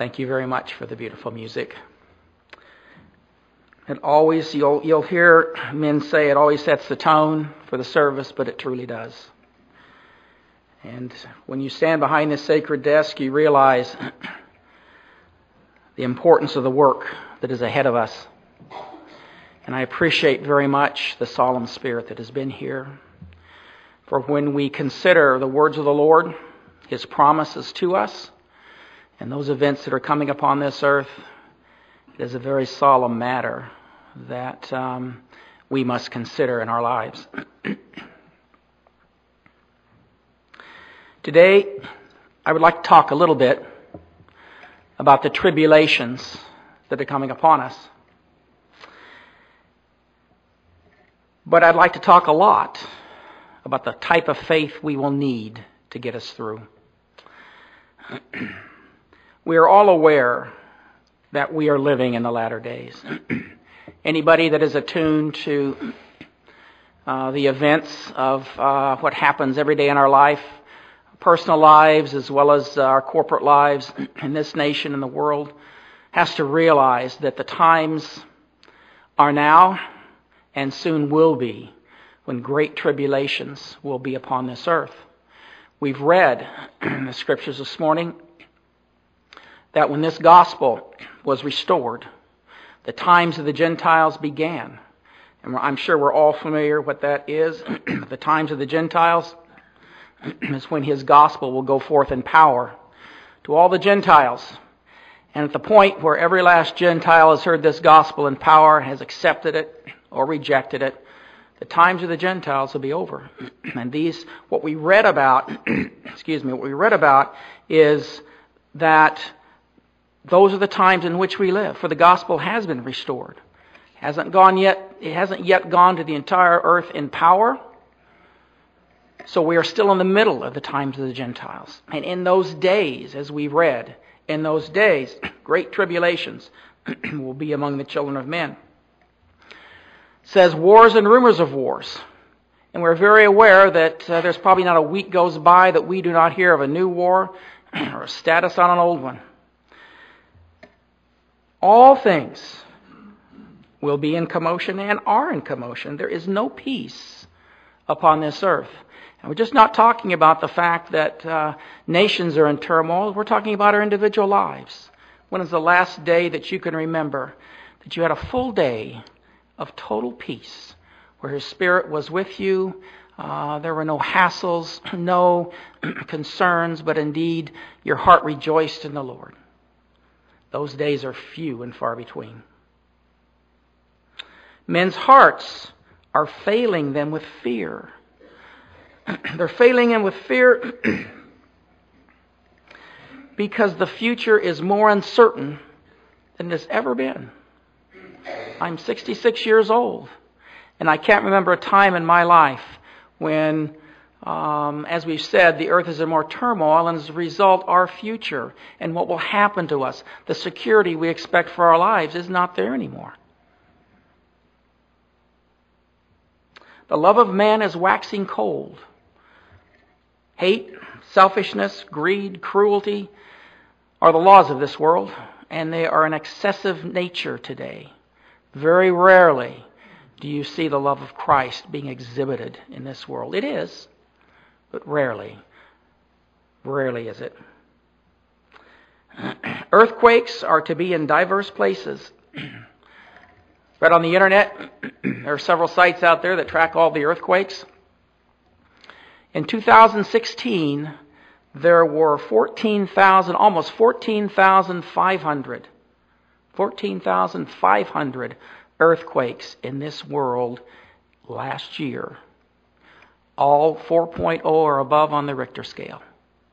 Thank you very much for the beautiful music. It always, you'll hear men say it always sets the tone for the service, but it truly does. And when you stand behind this sacred desk, you realize the importance of the work that is ahead of us. And I appreciate very much the solemn spirit that has been here. For when we consider the words of the Lord, His promises to us, and those events that are coming upon this earth, it is a very solemn matter that we must consider in our lives. Today, I would like to talk a little bit about the tribulations that are coming upon us. But I'd like to talk a lot about the type of faith we will need to get us through. We are all aware that we are living in the latter days. Anybody that is attuned to the events of what happens every day in our life, personal lives as well as our corporate lives in this nation and the world, has to realize that the times are now and soon will be when great tribulations will be upon this earth. We've read in the scriptures this morning that when this gospel was restored, the times of the Gentiles began. And I'm sure we're all familiar what that is. The times of the Gentiles is when His gospel will go forth in power to all the Gentiles. And at the point where every last Gentile has heard this gospel in power, has accepted it or rejected it, the times of the Gentiles will be over. And what we read about, is that those are the times in which we live, for the gospel has been restored. It hasn't yet gone to the entire earth in power. So we are still in the middle of the times of the Gentiles. And in those days, as we read, in those days, great tribulations will be among the children of men. It says wars and rumors of wars. And we're very aware that there's probably not a week goes by that we do not hear of a new war or a status on an old one. All things will be in commotion and are in commotion. There is no peace upon this earth. And we're just not talking about the fact that nations are in turmoil. We're talking about our individual lives. When is the last day that you can remember that you had a full day of total peace, where His Spirit was with you? There were no hassles, no concerns, but indeed your heart rejoiced in the Lord. Those days are few and far between. Men's hearts are failing them with fear. They're failing them with fear because the future is more uncertain than it has ever been. I'm 66 years old, and I can't remember a time in my life when, as we've said, the earth is in more turmoil, and as a result, our future and what will happen to us, the security we expect for our lives, is not there anymore. The love of man is waxing cold. Hate, selfishness, greed, cruelty are the laws of this world, and they are an excessive nature today. Very rarely do you see the love of Christ being exhibited in this world. It is, but rarely is it. Earthquakes are to be in diverse places. Read on the internet, there are several sites out there that track all the earthquakes. In 2016, there were almost 14,500 earthquakes in this world last year. All 4.0 or above on the Richter scale.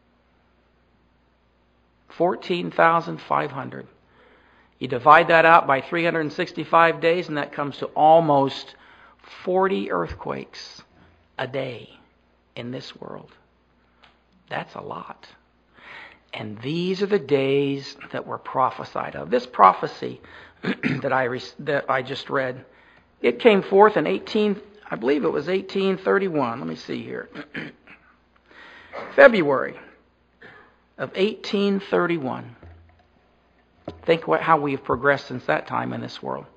14,500. You divide that out by 365 days, and that comes to almost 40 earthquakes a day in this world. That's a lot. And these are the days that were prophesied of. This prophecy that I just read, it came forth in 1831. Let me see here. February of 1831. Think how we've progressed since that time in this world.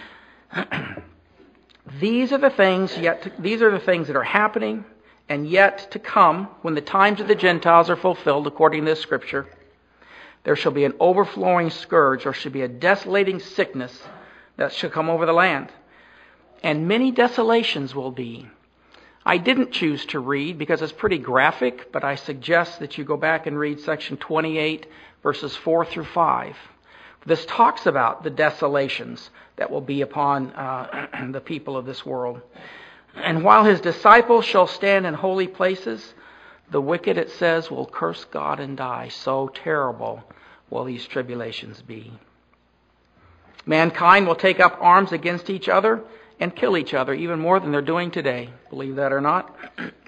These are the things that are happening and yet to come when the times of the Gentiles are fulfilled, according to this scripture. There shall be an overflowing scourge, or shall be a desolating sickness that shall come over the land. And many desolations will be. I didn't choose to read because it's pretty graphic, but I suggest that you go back and read section 28, verses 4 through 5. This talks about the desolations that will be upon the people of this world. And while his disciples shall stand in holy places, the wicked, it says, will curse God and die. So terrible will these tribulations be. Mankind will take up arms against each other and kill each other, even more than they're doing today. Believe that or not.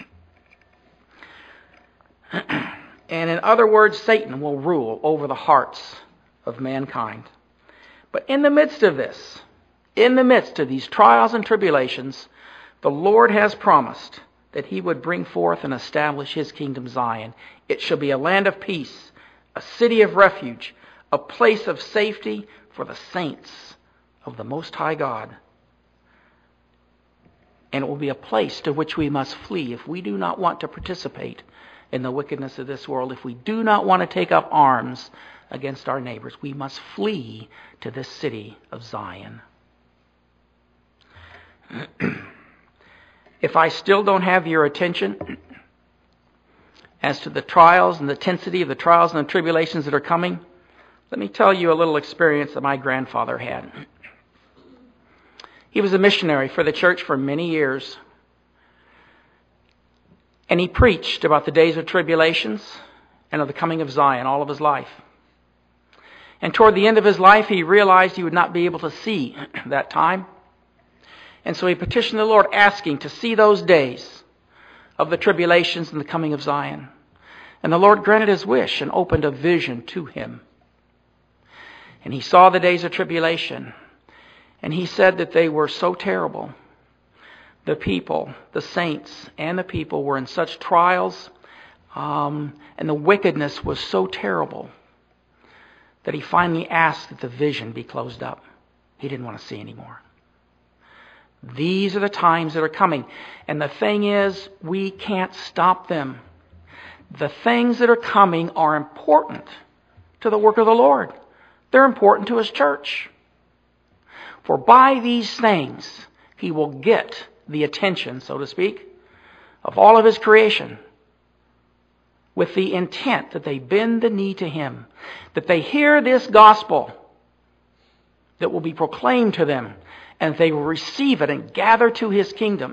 And in other words, Satan will rule over the hearts of mankind. But in the midst of this, in the midst of these trials and tribulations, the Lord has promised that he would bring forth and establish his kingdom Zion. It shall be a land of peace, a city of refuge, a place of safety for the saints of the Most High God. And it will be a place to which we must flee if we do not want to participate in the wickedness of this world. If we do not want to take up arms against our neighbors, we must flee to this city of Zion. If I still don't have your attention as to the trials and the intensity of the trials and the tribulations that are coming, let me tell you a little experience that my grandfather had. He was a missionary for the church for many years. And he preached about the days of tribulations and of the coming of Zion all of his life. And toward the end of his life, he realized he would not be able to see that time. And so he petitioned the Lord, asking to see those days of the tribulations and the coming of Zion. And the Lord granted his wish and opened a vision to him. And he saw the days of tribulation. And he said that they were so terrible. The people, the saints and the people were in such trials, and the wickedness was so terrible that he finally asked that the vision be closed up. He didn't want to see anymore. These are the times that are coming. And the thing is, we can't stop them. The things that are coming are important to the work of the Lord. They're important to his church. For by these things, he will get the attention, so to speak, of all of his creation, with the intent that they bend the knee to him, that they hear this gospel that will be proclaimed to them, and they will receive it and gather to his kingdom.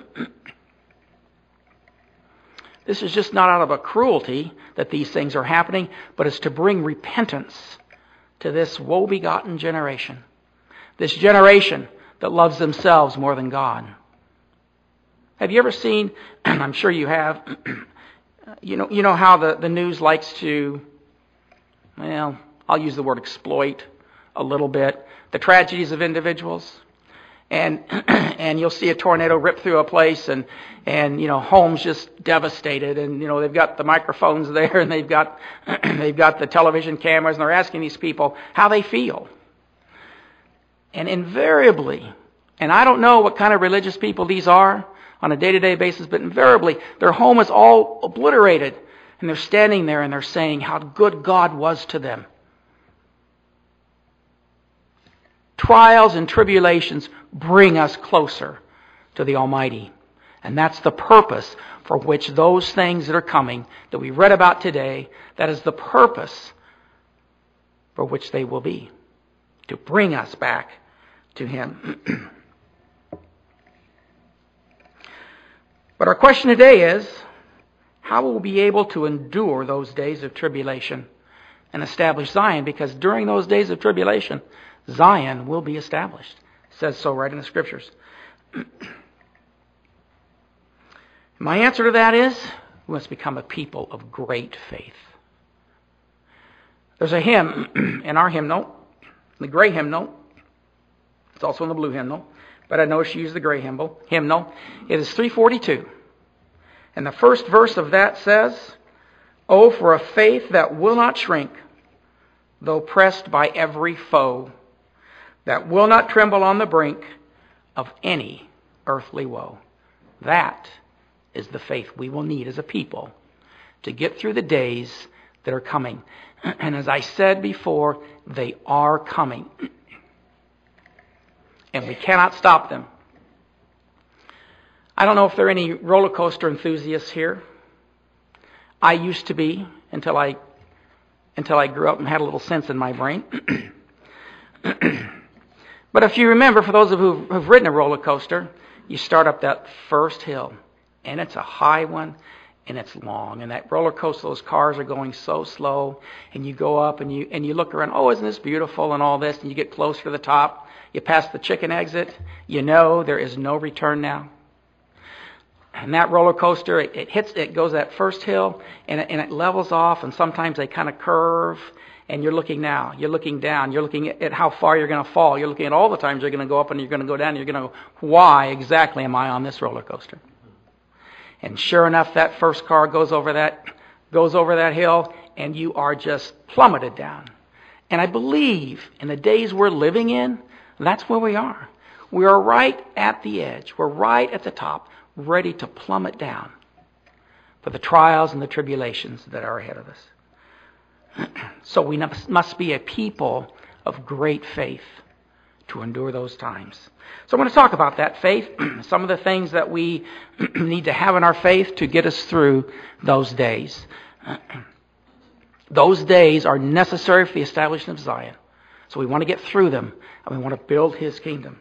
This is just not out of a cruelty that these things are happening, but it's to bring repentance to this woe-begotten generation. This generation that loves themselves more than God. Have you ever seen, I'm sure you have, you know how the news likes to, well, I'll use the word exploit a little bit, the tragedies of individuals. And you'll see a tornado rip through a place and homes just devastated, and they've got the microphones there and they've got the television cameras, and they're asking these people how they feel. And invariably, and I don't know what kind of religious people these are on a day-to-day basis, but invariably their home is all obliterated, and they're standing there and they're saying how good God was to them. Trials and tribulations bring us closer to the Almighty. And that's the purpose for which those things that are coming, that we read about today, that is the purpose for which they will be. To bring us back to him. But our question today is, how will we be able to endure those days of tribulation and establish Zion? Because during those days of tribulation, Zion will be established. It says so right in the Scriptures. My answer to that is, we must become a people of great faith. There's a hymn in our hymnal, the gray hymnal. It's also in the blue hymnal, but I know she used the gray hymnal. It is 342. And the first verse of that says, "Oh, for a faith that will not shrink though pressed by every foe, that will not tremble on the brink of any earthly woe. That is the faith we will need as a people to get through the days that are coming. And as I said before, they are coming. And we cannot stop them. I don't know if there are any roller coaster enthusiasts here. I used to be until I grew up and had a little sense in my brain. But if you remember, for those of you who've ridden a roller coaster, you start up that first hill, and it's a high one, and it's long. And that roller coaster, those cars are going so slow, and you go up and you look around. Oh, isn't this beautiful and all this? And you get closer to the top. You pass the chicken exit. You know there is no return now. And that roller coaster, it goes that first hill, and it levels off, and sometimes they kind of curve. And you're looking now, you're looking down, you're looking at how far you're going to fall. You're looking at all the times you're going to go up and you're going to go down. And you're going to go, why exactly am I on this roller coaster? And sure enough, that first car goes over that hill, and you are just plummeted down. And I believe in the days we're living in, that's where we are. We are right at the edge. We're right at the top, ready to plummet down for the trials and the tribulations that are ahead of us. So we must be a people of great faith to endure those times. So I want to talk about that faith, some of the things that we need to have in our faith to get us through those days. Those days are necessary for the establishment of Zion. So we want to get through them, and we want to build His kingdom.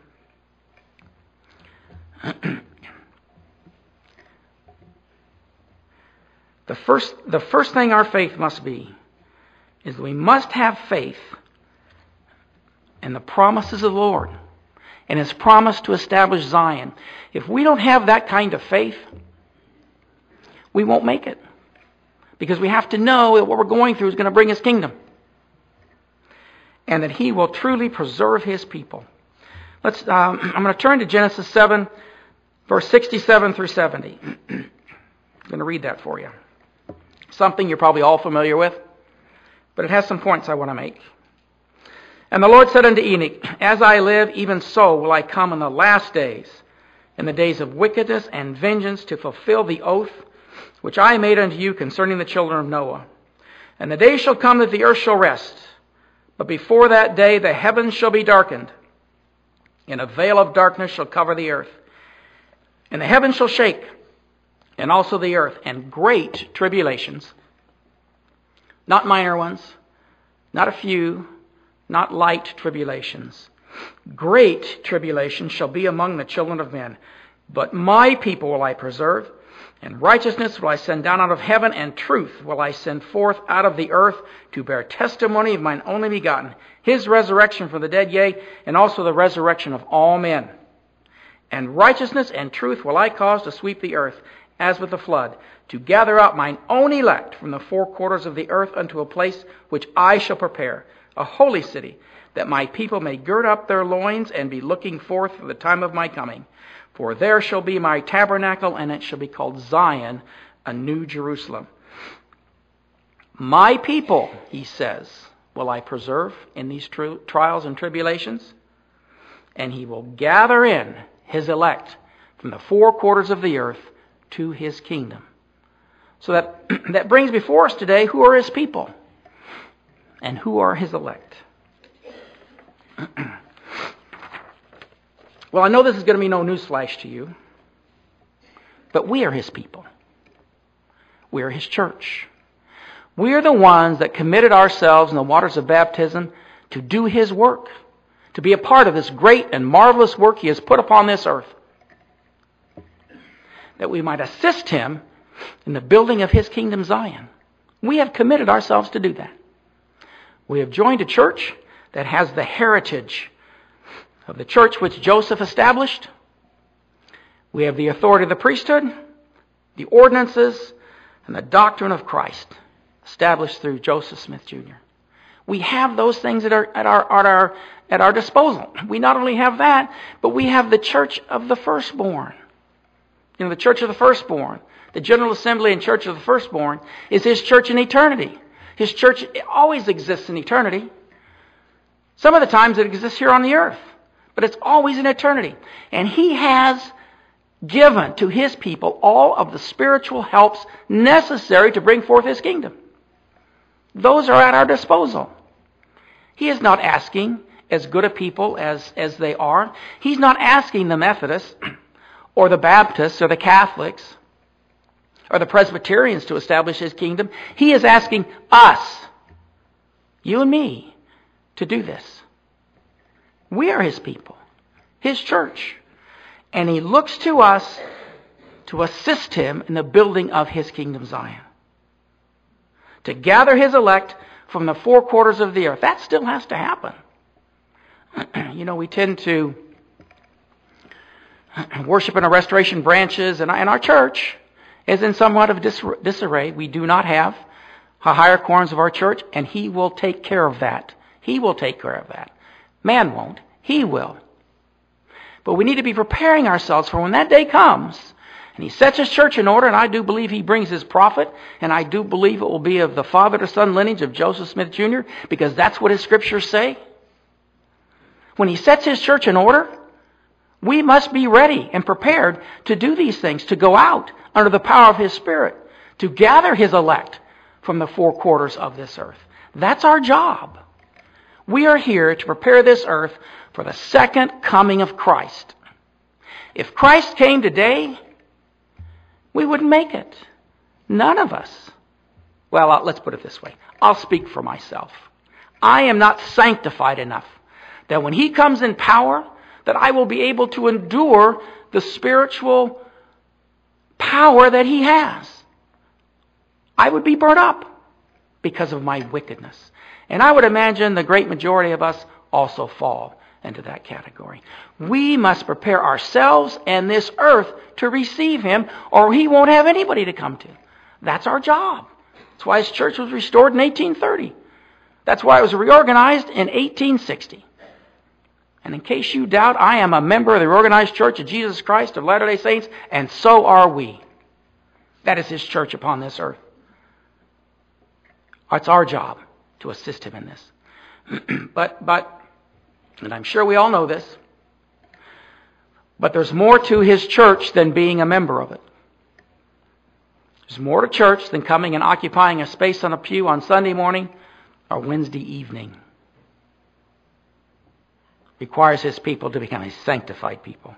The first thing our faith must be is we must have faith in the promises of the Lord and His promise to establish Zion. If we don't have that kind of faith, we won't make it. Because we have to know that what we're going through is going to bring His kingdom. And that He will truly preserve His people. I'm going to turn to Genesis 7, verse 67 through 70. I'm going to read that for you. Something you're probably all familiar with, but it has some points I want to make. And the Lord said unto Enoch, As I live, even so will I come in the last days, in the days of wickedness and vengeance, to fulfill the oath which I made unto you concerning the children of Noah. And the day shall come that the earth shall rest, but before that day the heavens shall be darkened, and a veil of darkness shall cover the earth. And the heavens shall shake, and also the earth, and great tribulations, not minor ones, not a few, not light tribulations. Great tribulations shall be among the children of men. But my people will I preserve, and righteousness will I send down out of heaven, and truth will I send forth out of the earth, to bear testimony of mine only begotten, His resurrection from the dead, yea, and also the resurrection of all men. And righteousness and truth will I cause to sweep the earth, as with the flood, to gather out mine own elect from the four quarters of the earth unto a place which I shall prepare, a holy city, that my people may gird up their loins and be looking forth for the time of my coming. For there shall be my tabernacle, and it shall be called Zion, a new Jerusalem. My people, He says, will I preserve in these trials and tribulations, and He will gather in His elect from the four quarters of the earth to His kingdom. So that brings before us today, who are His people and who are His elect. Well, I know this is going to be no newsflash to you, but we are His people. We are His church. We are the ones that committed ourselves in the waters of baptism to do His work, to be a part of this great and marvelous work He has put upon this earth, that we might assist Him in the building of His kingdom Zion. We have committed ourselves to do that. We have joined a church that has the heritage of the church which Joseph established. We have the authority of the priesthood, the ordinances, and the doctrine of Christ established through Joseph Smith Jr. We have those things at our disposal. We not only have that, but we have the church of the firstborn. You know, the church of the firstborn, the General Assembly and Church of the Firstborn, is His church in eternity. His church always exists in eternity. Some of the times it exists here on the earth, but it's always in eternity. And He has given to His people all of the spiritual helps necessary to bring forth His kingdom. Those are at our disposal. He is not asking as good a people as they are. He's not asking the Methodists or the Baptists or the Catholics or the Presbyterians to establish His kingdom. He is asking us, you and me, to do this. We are His people, His church. And He looks to us to assist Him in the building of His kingdom Zion. To gather His elect from the four quarters of the earth. That still has to happen. We tend to worship in our restoration branches, and our church is in somewhat of disarray. We do not have a higher quorums of our church, and He will take care of that. He will take care of that. Man won't. He will. But we need to be preparing ourselves for when that day comes, and He sets His church in order, and I do believe He brings His prophet, and I do believe it will be of the father to son lineage of Joseph Smith Jr., because that's what His scriptures say. When He sets His church in order, we must be ready and prepared to do these things, to go out under the power of His Spirit, to gather His elect from the four quarters of this earth. That's our job. We are here to prepare this earth for the second coming of Christ. If Christ came today, we wouldn't make it. None of us. Well, let's put it this way. I'll speak for myself. I am not sanctified enough that when He comes in power, that I will be able to endure the spiritual power that He has. I would be burnt up because of my wickedness. And I would imagine the great majority of us also fall into that category. We must prepare ourselves and this earth to receive Him, or He won't have anybody to come to. That's our job. That's why His church was restored in 1830. That's why it was reorganized in 1860. And in case you doubt, I am a member of the Organized Church of Jesus Christ of Latter-day Saints, and so are we. That is His church upon this earth. It's our job to assist Him in this. But, and I'm sure we all know this, but there's more to His church than being a member of it. There's more to church than coming and occupying a space on a pew on Sunday morning or Wednesday evening. Requires His people to become a sanctified people.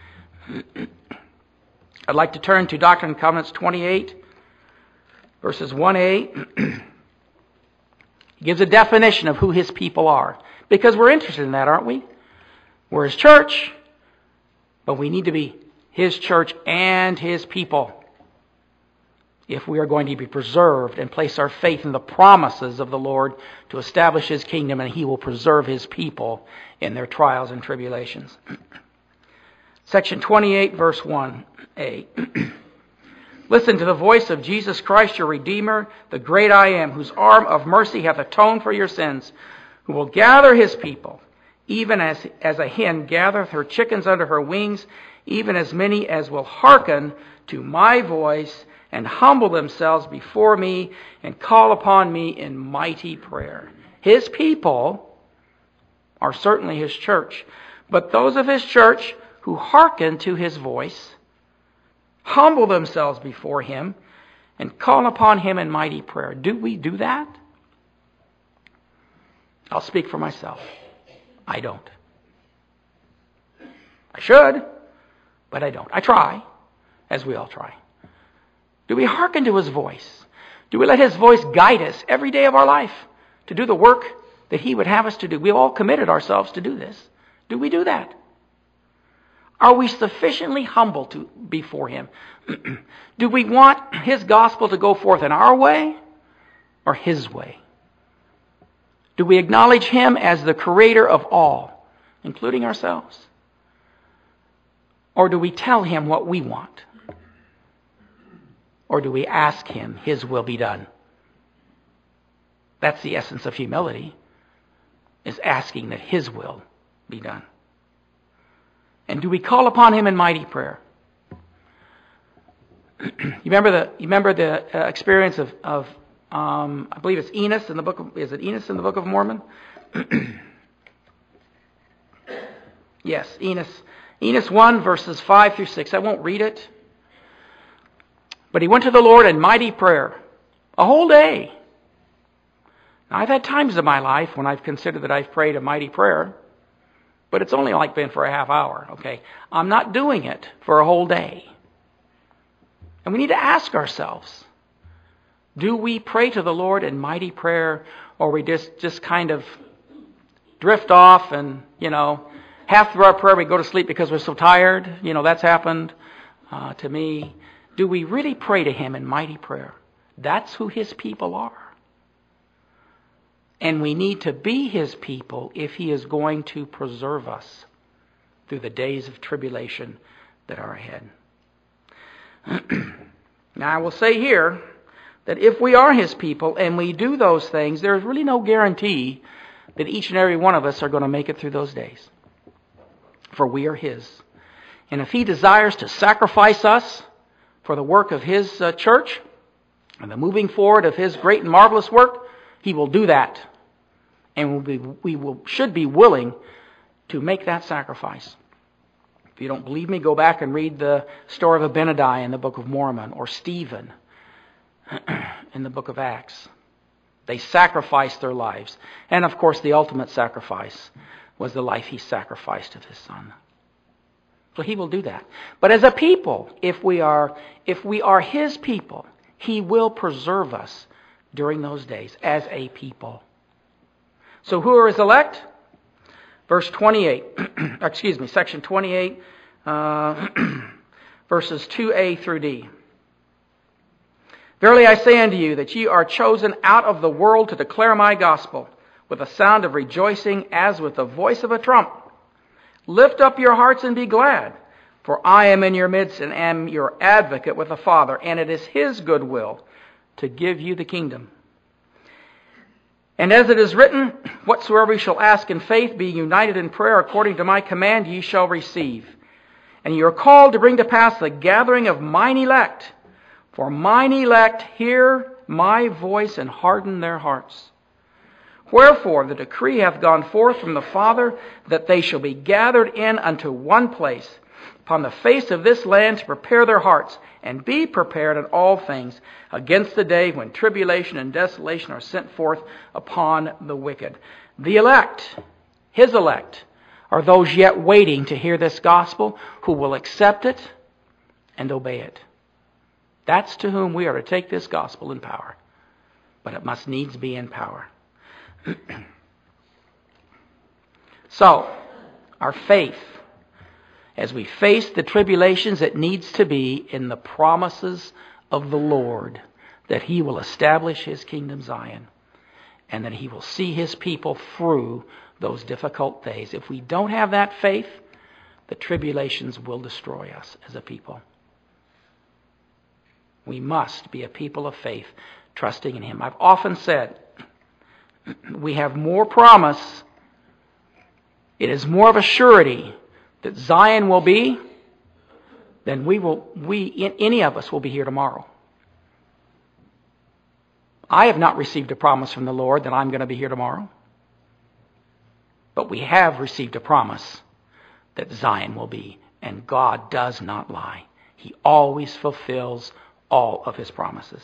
I'd like to turn to Doctrine and Covenants 28, verses 1a. He gives a definition of who His people are. Because we're interested in that, aren't we? We're His church, but we need to be His church and His people if we are going to be preserved and place our faith in the promises of the Lord to establish His kingdom, and He will preserve His people in their trials and tribulations. Section 28, verse 1a. Listen to the voice of Jesus Christ, your Redeemer, the great I Am, whose arm of mercy hath atoned for your sins, who will gather His people, even as a hen gathereth her chickens under her wings, even as many as will hearken to my voice and humble themselves before me and call upon me in mighty prayer. His people are certainly His church, but those of His church who hearken to His voice, humble themselves before Him, and call upon Him in mighty prayer. Do we do that? I'll speak for myself. I don't. I should, but I don't. I try, as we all try. Do we hearken to His voice? Do we let His voice guide us every day of our life to do the work that He would have us to do? We've all committed ourselves to do this. Do we do that? Are we sufficiently humble before Him? Do we want His gospel to go forth in our way or His way? Do we acknowledge Him as the creator of all, including ourselves? Or do we tell Him what we want? Or do we ask Him His will be done? That's the essence of humility, is asking that His will be done. And do we call upon Him in mighty prayer? You remember the experience of I believe it's Enos in the book of, is it Enos in the Book of Mormon? Yes, Enos. Enos 1, verses 5 through 6. I won't read it. But he went to the Lord in mighty prayer, a whole day. Now, I've had times in my life when I've considered that I've prayed a mighty prayer, but it's only like been for a half hour, okay? I'm not doing it for a whole day. And we need to ask ourselves, do we pray to the Lord in mighty prayer, or we just kind of drift off and, half through our prayer we go to sleep because we're so tired? That's happened to me. Do we really pray to Him in mighty prayer? That's who His people are. And we need to be His people if He is going to preserve us through the days of tribulation that are ahead. Now, I will say here that if we are His people and we do those things, there's really no guarantee that each and every one of us are going to make it through those days. For we are His. And if He desires to sacrifice us for the work of His church and the moving forward of His great and marvelous work, He will do that. And we should be willing to make that sacrifice. If you don't believe me, go back and read the story of Abinadi in the Book of Mormon, or Stephen in the Book of Acts. They sacrificed their lives. And of course, the ultimate sacrifice was the life He sacrificed of His Son. So He will do that. But as a people, if we are His people, He will preserve us during those days as a people. So who are His elect? Verse 28, section 28, verses 2a through d. Verily I say unto you that ye are chosen out of the world to declare my gospel with a sound of rejoicing as with the voice of a trump. Lift up your hearts and be glad, for I am in your midst and am your advocate with the Father, and it is His good will to give you the kingdom. And as it is written, whatsoever ye shall ask in faith, being united in prayer according to my command, ye shall receive. And ye are called to bring to pass the gathering of mine elect. For mine elect hear my voice and harden their hearts. Wherefore the decree hath gone forth from the Father, that they shall be gathered in unto one place upon the face of this land, to prepare their hearts, and be prepared in all things against the day when tribulation and desolation are sent forth upon the wicked. The elect, His elect, are those yet waiting to hear this gospel, who will accept it and obey it. That's to whom we are to take this gospel in power. But it must needs be in power. So, our faith, as we face the tribulations, it needs to be in the promises of the Lord, that He will establish His kingdom Zion, and that He will see His people through those difficult days. If we don't have that faith, the tribulations will destroy us as a people. We must be a people of faith, trusting in Him. I've often said, we have more promise. It is more of a surety that Zion will be than any of us will be here tomorrow. I have not received a promise from the Lord that I'm going to be here tomorrow. But we have received a promise that Zion will be. And God does not lie. He always fulfills all of His promises.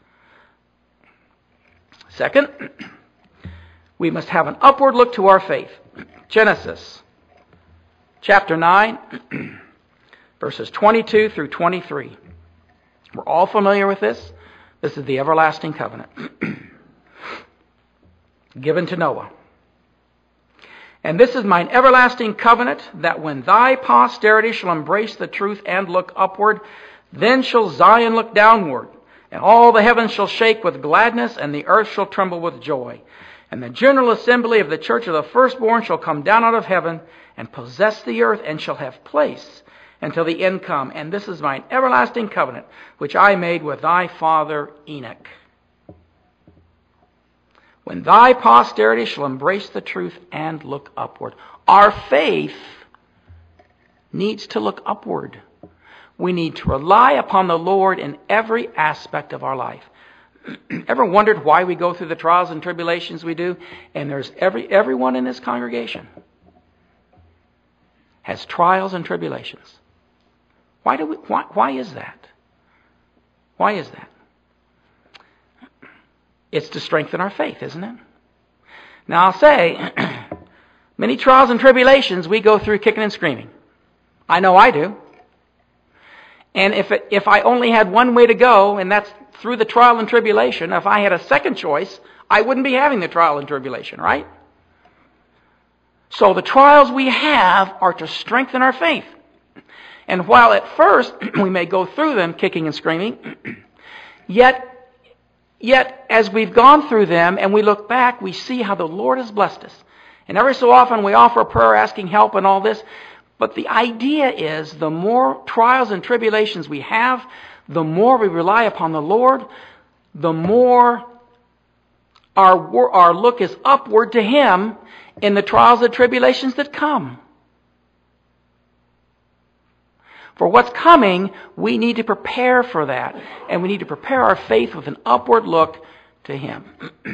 Second, we must have an upward look to our faith. Genesis chapter 9, verses 22 through 23. We're all familiar with this. This is the everlasting covenant given to Noah. And this is mine everlasting covenant, that when thy posterity shall embrace the truth and look upward, then shall Zion look downward, and all the heavens shall shake with gladness, and the earth shall tremble with joy. And the general assembly of the church of the firstborn shall come down out of heaven, and possess the earth, and shall have place until the end come. And this is mine everlasting covenant, which I made with thy father Enoch. When thy posterity shall embrace the truth and look upward. Our faith needs to look upward. We need to rely upon the Lord in every aspect of our life. Ever wondered why we go through the trials and tribulations we do? And there's everyone in this congregation has trials and tribulations. Why is that? Why is that? It's to strengthen our faith, isn't it? Now I'll say, many trials and tribulations we go through kicking and screaming. I know I do. And if I only had one way to go, and that's through the trial and tribulation, if I had a second choice, I wouldn't be having the trial and tribulation, right? So the trials we have are to strengthen our faith. And while at first we may go through them kicking and screaming, yet as we've gone through them and we look back, we see how the Lord has blessed us. And every so often we offer a prayer asking help and all this. But the idea is the more trials and tribulations we have, the more we rely upon the Lord, the more our look is upward to Him in the trials and tribulations that come. For what's coming, we need to prepare for that. And we need to prepare our faith with an upward look to Him.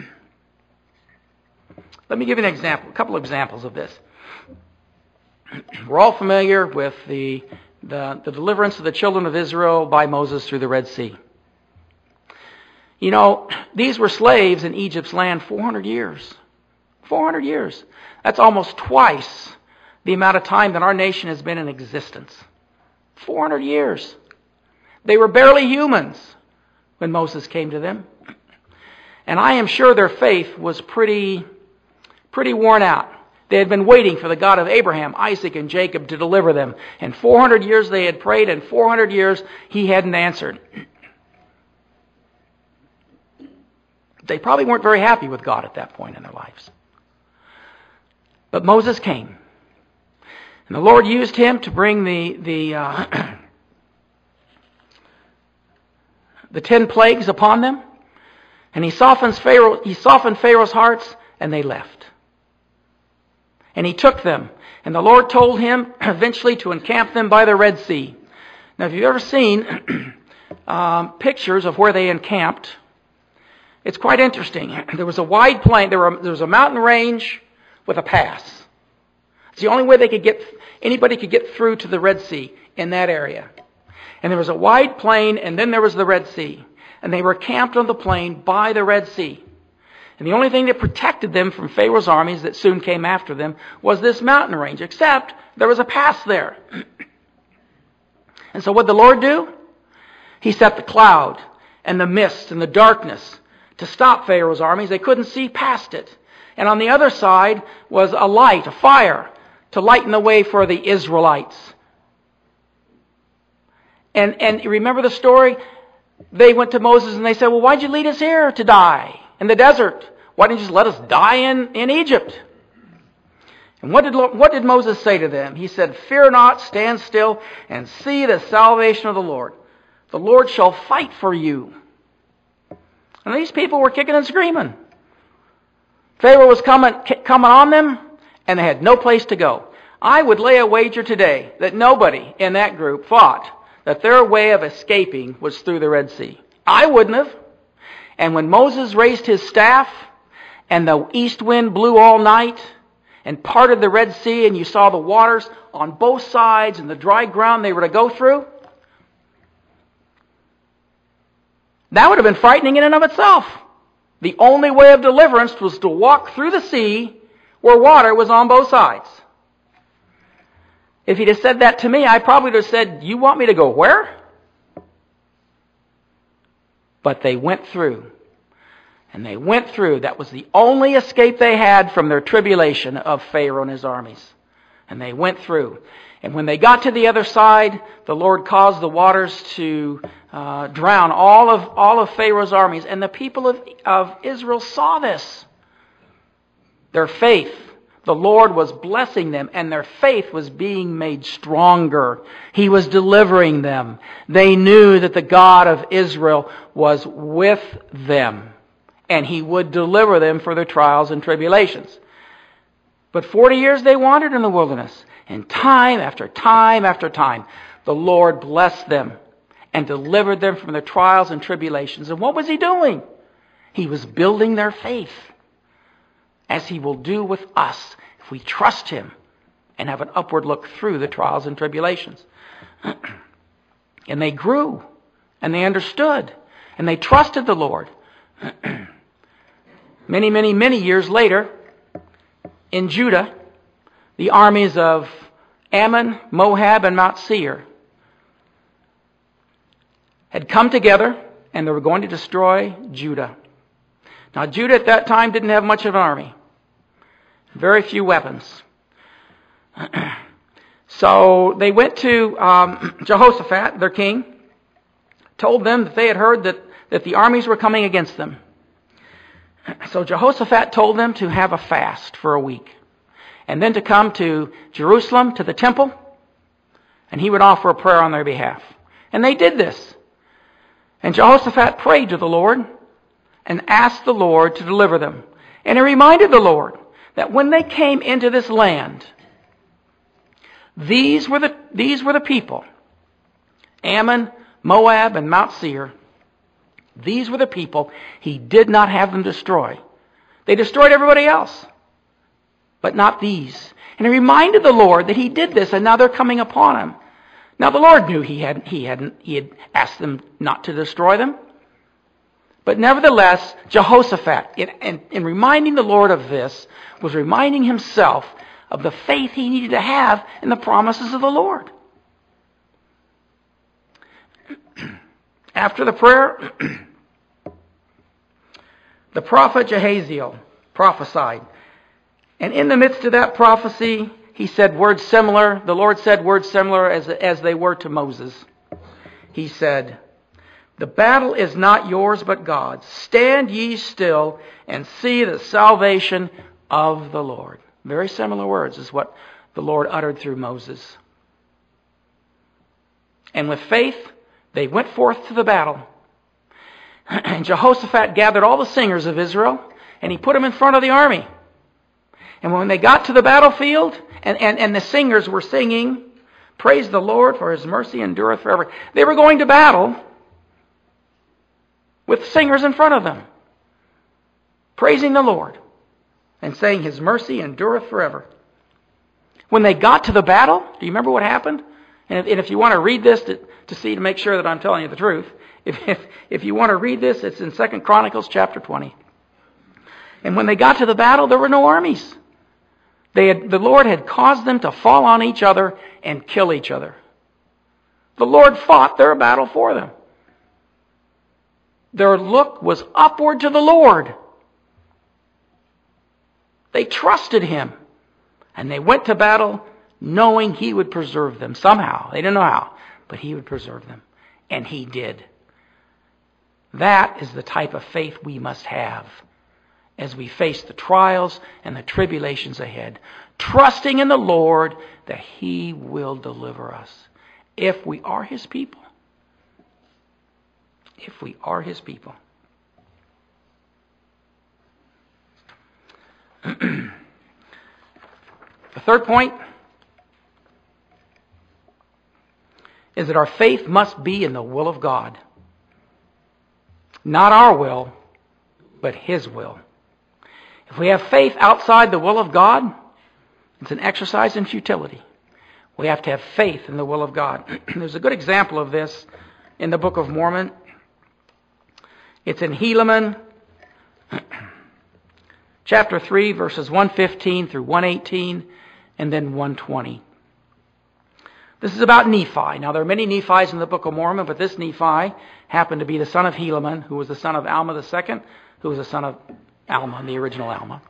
Let me give you an example, a couple of examples of this. We're all familiar with the deliverance of the children of Israel by Moses through the Red Sea. You know, these were slaves in Egypt's land 400 years. 400 years. That's almost twice the amount of time that our nation has been in existence. 400 years. They were barely humans when Moses came to them. And I am sure their faith was pretty worn out. They had been waiting for the God of Abraham, Isaac, and Jacob to deliver them. And 400 years they had prayed, and 400 years He hadn't answered. They probably weren't very happy with God at that point in their lives. But Moses came. And the Lord used him to bring the 10 plagues upon them. And He softened Pharaoh's hearts, and they left. And He took them. And the Lord told him eventually to encamp them by the Red Sea. Now, if you've ever seen pictures of where they encamped, it's quite interesting. There was a wide plain. There was a mountain range with a pass. It's the only way anybody could get through to the Red Sea in that area. And there was a wide plain, and then there was the Red Sea. And they were camped on the plain by the Red Sea. And the only thing that protected them from Pharaoh's armies that soon came after them was this mountain range, except there was a pass there. And so what did the Lord do? He set the cloud and the mist and the darkness to stop Pharaoh's armies. They couldn't see past it. And on the other side was a light, a fire, to lighten the way for the Israelites. And remember the story? They went to Moses and they said, well, why'd you lead us here to die in the desert? Why didn't you just let us die in Egypt? And what did Moses say to them? He said, fear not, stand still, and see the salvation of the Lord. The Lord shall fight for you. And these people were kicking and screaming. Pharaoh was coming on them, and they had no place to go. I would lay a wager today that nobody in that group thought that their way of escaping was through the Red Sea. I wouldn't have. And when Moses raised his staff, and the east wind blew all night, and parted the Red Sea, and you saw the waters on both sides and the dry ground they were to go through, that would have been frightening in and of itself. The only way of deliverance was to walk through the sea where water was on both sides. If he'd have said that to me, I probably would have said, you want me to go where? But they went through. And they went through. That was the only escape they had from their tribulation of Pharaoh and his armies. And they went through. And when they got to the other side, the Lord caused the waters to drown all of Pharaoh's armies. And the people of Israel saw this. Their faith. The Lord was blessing them, and their faith was being made stronger. He was delivering them. They knew that the God of Israel was with them, and He would deliver them for their trials and tribulations. But 40 years they wandered in the wilderness, and time after time after time, the Lord blessed them and delivered them from their trials and tribulations. And what was He doing? He was building their faith, as He will do with us if we trust Him and have an upward look through the trials and tribulations. And they grew, and they understood, and they trusted the Lord. Many, many, many years later, in Judah, the armies of Ammon, Moab, and Mount Seir had come together, and they were going to destroy Judah. Now, Judah at that time didn't have much of an army. Very few weapons. So they went to Jehoshaphat, their king, told them that they had heard that the armies were coming against them. So Jehoshaphat told them to have a fast for a week, and then to come to Jerusalem, to the temple, and he would offer a prayer on their behalf. And they did this. And Jehoshaphat prayed to the Lord and asked the Lord to deliver them. And he reminded the Lord that when they came into this land, these were the people, Ammon, Moab, and Mount Seir. These were the people He did not have them destroy. They destroyed everybody else, but not these. And he reminded the Lord that He did this, and now they're coming upon Him. Now the Lord knew He had asked them not to destroy them. But nevertheless, Jehoshaphat, in reminding the Lord of this, was reminding himself of the faith he needed to have in the promises of the Lord. After the prayer, the prophet Jahaziel prophesied. And in the midst of that prophecy, he said words similar. The Lord said words similar as they were to Moses. He said, "The battle is not yours but God's. Stand ye still and see the salvation of the Lord." Very similar words is what the Lord uttered through Moses. And with faith, they went forth to the battle. And Jehoshaphat gathered all the singers of Israel, and he put them in front of the army. And when they got to the battlefield, and the singers were singing, "Praise the Lord, for His mercy endureth forever," they were going to battle with singers in front of them, praising the Lord and saying, "His mercy endureth forever." When they got to the battle, do you remember what happened? And if you want to read this to make sure that I'm telling you the truth, if you want to read this, it's in 2 Chronicles chapter 20. And when they got to the battle, there were no armies. The Lord had caused them to fall on each other and kill each other. The Lord fought their battle for them. Their look was upward to the Lord. They trusted Him. And they went to battle knowing He would preserve them somehow. They didn't know how, but He would preserve them. And He did. That is the type of faith we must have as we face the trials and the tribulations ahead, trusting in the Lord that He will deliver us if we are His people. If we are His people. The third point is that our faith must be in the will of God. Not our will, but His will. If we have faith outside the will of God, it's an exercise in futility. We have to have faith in the will of God. There's a good example of this in the Book of Mormon. It's in Helaman, chapter 3, verses 115 through 118, and then 120. This is about Nephi. Now, there are many Nephis in the Book of Mormon, but this Nephi happened to be the son of Helaman, who was the son of Alma II, who was the son of Alma, the original Alma.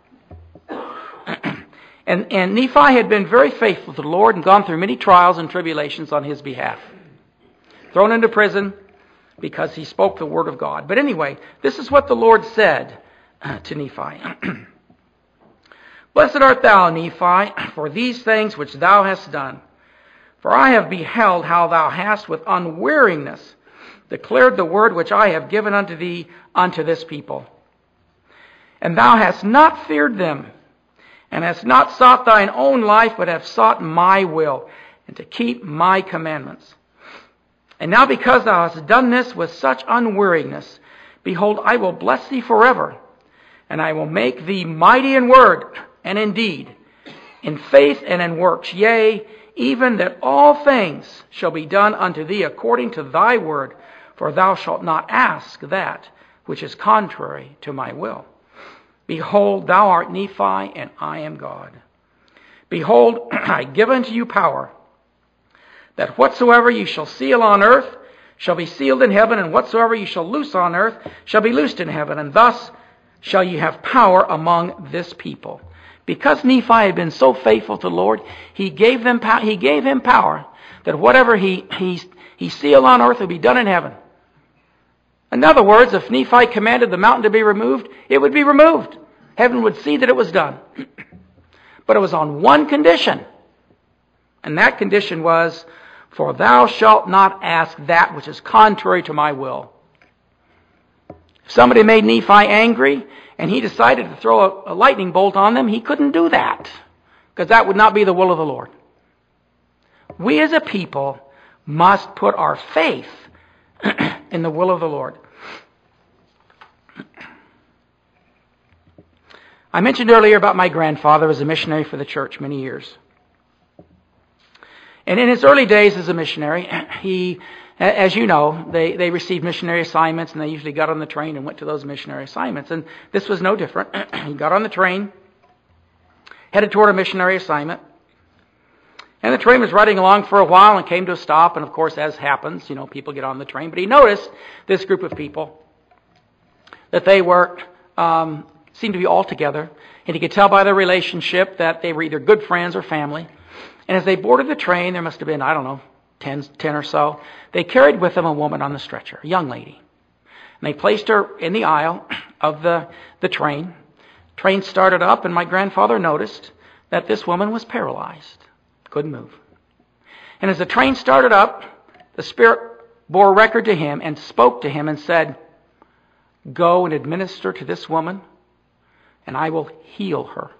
And Nephi had been very faithful to the Lord and gone through many trials and tribulations on his behalf. Thrown into prison because he spoke the word of God. But anyway, this is what the Lord said to Nephi. "Blessed art thou, Nephi, for these things which thou hast done. For I have beheld how thou hast with unweariness declared the word which I have given unto thee unto this people. And thou hast not feared them, and hast not sought thine own life, but have sought my will, and to keep my commandments. And now because thou hast done this with such unweariness, Behold, I will bless thee forever, and I will make thee mighty in word and in deed, in faith and in works, yea, even that all things shall be done unto thee according to thy word, for thou shalt not ask that which is contrary to my will. Behold, thou art Nephi, and I am God. Behold, I give unto you power, that whatsoever you shall seal on earth shall be sealed in heaven, and whatsoever you shall loose on earth shall be loosed in heaven, and thus shall you have power among this people. Because Nephi had been so faithful to the Lord, he gave him power that whatever he sealed on earth would be done in heaven. In other words, if Nephi commanded the mountain to be removed, it would be removed. Heaven would see that it was done. But it was on one condition. And that condition was, for thou shalt not ask that which is contrary to my will. If somebody made Nephi angry and he decided to throw a lightning bolt on them, he couldn't do that, because that would not be the will of the Lord. We as a people must put our faith in the will of the Lord. I mentioned earlier about my grandfather as a missionary for the church many years. And in his early days as a missionary, he, as you know, they received missionary assignments, and they usually got on the train and went to those missionary assignments. And this was no different. He got on the train, headed toward a missionary assignment. And the train was riding along for a while and came to a stop. And of course, as happens, people get on the train. But he noticed this group of people, that they were, seemed to be all together. And he could tell by their relationship that they were either good friends or family. And as they boarded the train, there must have been, 10 or so, they carried with them a woman on the stretcher, a young lady. And they placed her in the aisle of the train. Train started up, and my grandfather noticed that this woman was paralyzed. Couldn't move. And as the train started up, the Spirit bore record to him and spoke to him and said, "Go and administer to this woman, and I will heal her."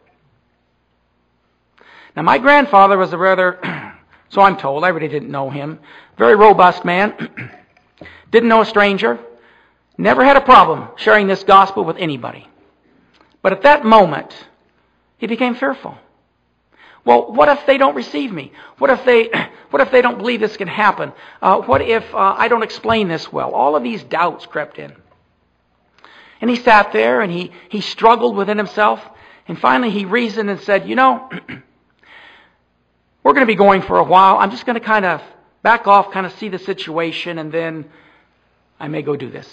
Now, my grandfather was a rather, so I'm told, I really didn't know him, very robust man, didn't know a stranger, never had a problem sharing this gospel with anybody. But at that moment, he became fearful. Well, what if they don't receive me? What if they don't believe this can happen? What if I don't explain this well? All of these doubts crept in. And he sat there and he struggled within himself. And finally he reasoned and said, we're going to be going for a while. I'm just going to kind of back off, kind of see the situation, and then I may go do this.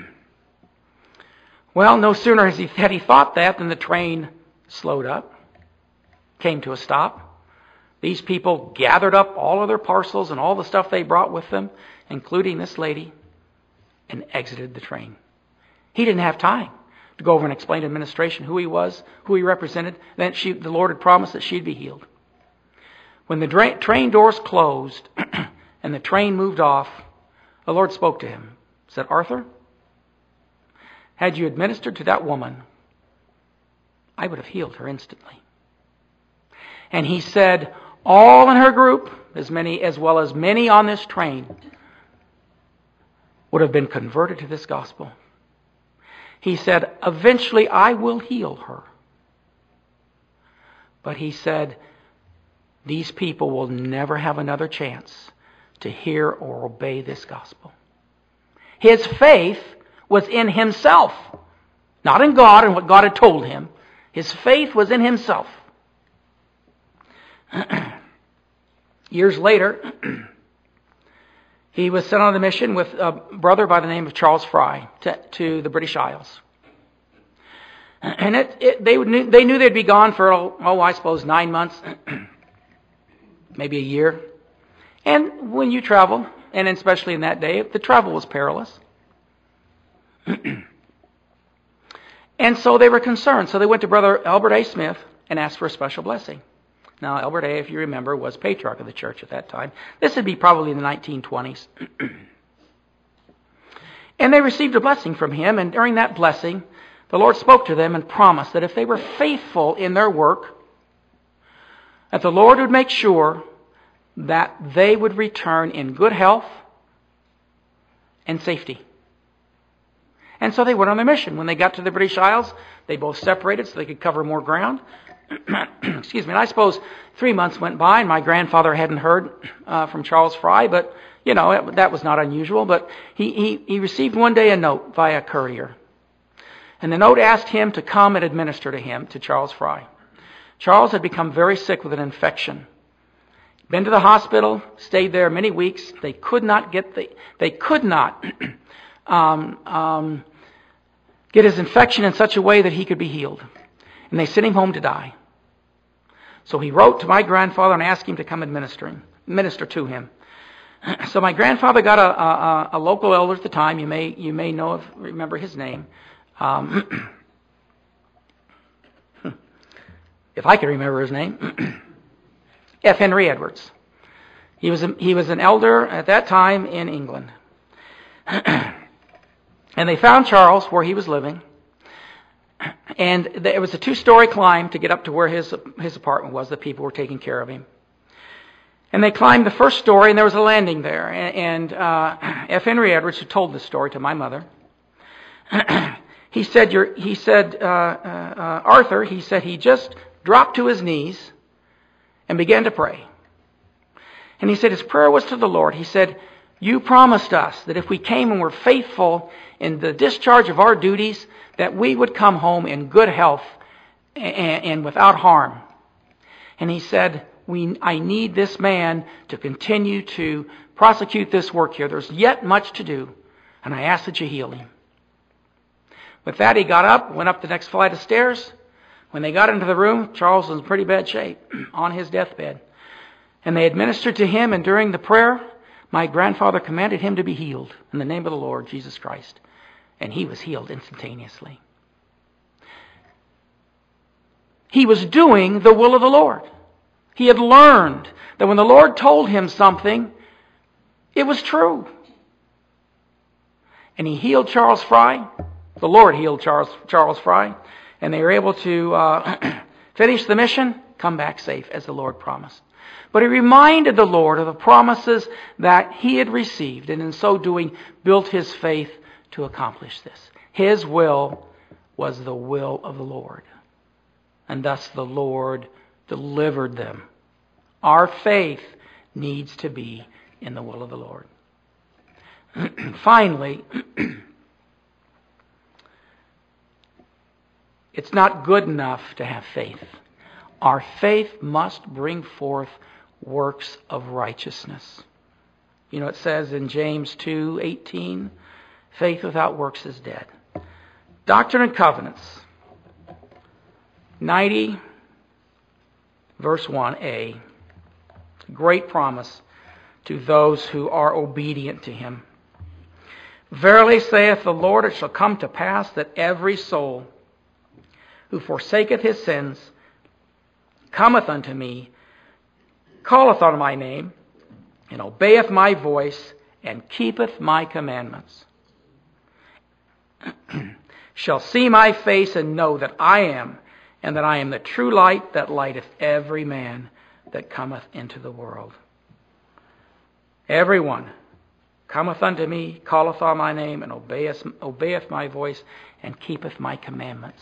Well, no sooner had he thought that than the train slowed up, came to a stop. These people gathered up all of their parcels and all the stuff they brought with them, including this lady, and exited the train. He didn't have time to go over and explain to administration who he was, who he represented. Then the Lord had promised that she'd be healed. When the train doors closed and the train moved off, the Lord spoke to him. He said, "Arthur, had you administered to that woman, I would have healed her instantly." And he said, all in her group, as well as many on this train, would have been converted to this gospel. He said, eventually I will heal her. But he said, these people will never have another chance to hear or obey this gospel. His faith was in himself, not in God and what God had told him. His faith was in himself. Years later, he was sent on a mission with a brother by the name of Charles Fry to the British Isles. And they knew they'd be gone for, I suppose 9 months, maybe a year. And when you travel, and especially in that day, the travel was perilous. And so they were concerned. So they went to Brother Albert A. Smith and asked for a special blessing. Now, Albert A., if you remember, was patriarch of the church at that time. This would be probably in the 1920s. And they received a blessing from him, and during that blessing, the Lord spoke to them and promised that if they were faithful in their work, that the Lord would make sure that they would return in good health and safety. And so they went on their mission. When they got to the British Isles, they both separated so they could cover more ground. Excuse me. And I suppose 3 months went by and my grandfather hadn't heard from Charles Fry, but, that was not unusual. But he received one day a note via courier. And the note asked him to come and administer to Charles Fry. Charles had become very sick with an infection. Been to the hospital, stayed there many weeks. They could not get his infection in such a way that he could be healed. And they sent him home to die. So he wrote to my grandfather and asked him to come minister to him. So my grandfather got a local elder at the time. You may remember his name. If I could remember his name, F. Henry Edwards. He was an elder at that time in England. And they found Charles where he was living. And it was a 2-story climb to get up to where his apartment was. The people were taking care of him. And they climbed the first story, and there was a landing there. And F. Henry Edwards, who told this story to my mother, he said, Arthur, he just dropped to his knees and began to pray. And he said his prayer was to the Lord. He said, you promised us that if we came and were faithful in the discharge of our duties, that we would come home in good health and without harm. And he said, I need this man to continue to prosecute this work here. There's yet much to do, and I ask that you heal him. With that, he got up, went up the next flight of stairs. When they got into the room, Charles was in pretty bad shape, on his deathbed. And they administered to him, and during the prayer, my grandfather commanded him to be healed in the name of the Lord Jesus Christ. And he was healed instantaneously. He was doing the will of the Lord. He had learned that when the Lord told him something, it was true. And he healed Charles Fry. The Lord healed Charles Fry. And they were able to finish the mission, come back safe as the Lord promised. But he reminded the Lord of the promises that he had received, and in so doing built his faith to accomplish this. His will was the will of the Lord. And thus the Lord delivered them. Our faith needs to be in the will of the Lord. Finally, it's not good enough to have faith. Our faith must bring forth works of righteousness. It says in James 2:18, faith without works is dead. Doctrine and Covenants, 90, verse 1a. Great promise to those who are obedient to him. Verily saith the Lord, it shall come to pass that every soul who forsaketh his sins cometh unto me, calleth on my name, and obeyeth my voice, and keepeth my commandments, shall see my face and know that I am, and that I am the true light that lighteth every man that cometh into the world. Everyone cometh unto me, calleth on my name, and obeyeth my voice, and keepeth my commandments.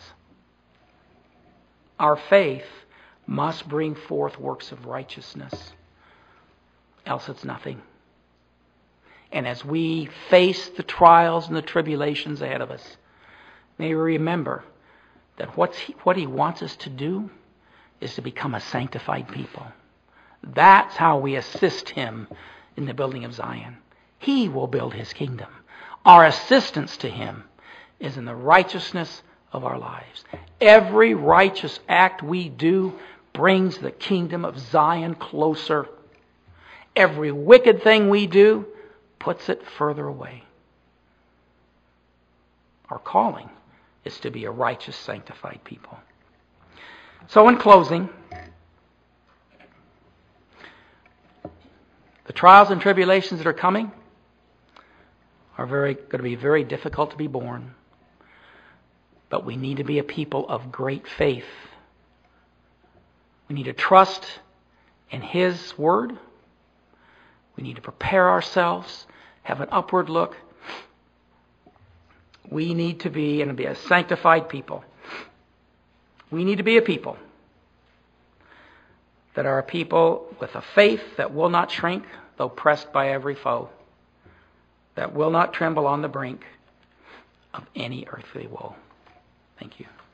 Our faith must bring forth works of righteousness, else it's nothing. And as we face the trials and the tribulations ahead of us, may we remember that what he wants us to do is to become a sanctified people. That's how we assist him in the building of Zion. He will build his kingdom. Our assistance to him is in the righteousness of our lives. Every righteous act we do brings the kingdom of Zion closer. Every wicked thing we do puts it further away. Our calling is to be a righteous, sanctified people. So in closing, the trials and tribulations that are coming are going to be very difficult to be borne. But we need to be a people of great faith. We need to trust in his word. We need to prepare ourselves, have an upward look. We need to be a sanctified people. We need to be a people that are a people with a faith that will not shrink, though pressed by every foe, that will not tremble on the brink of any earthly woe. Thank you.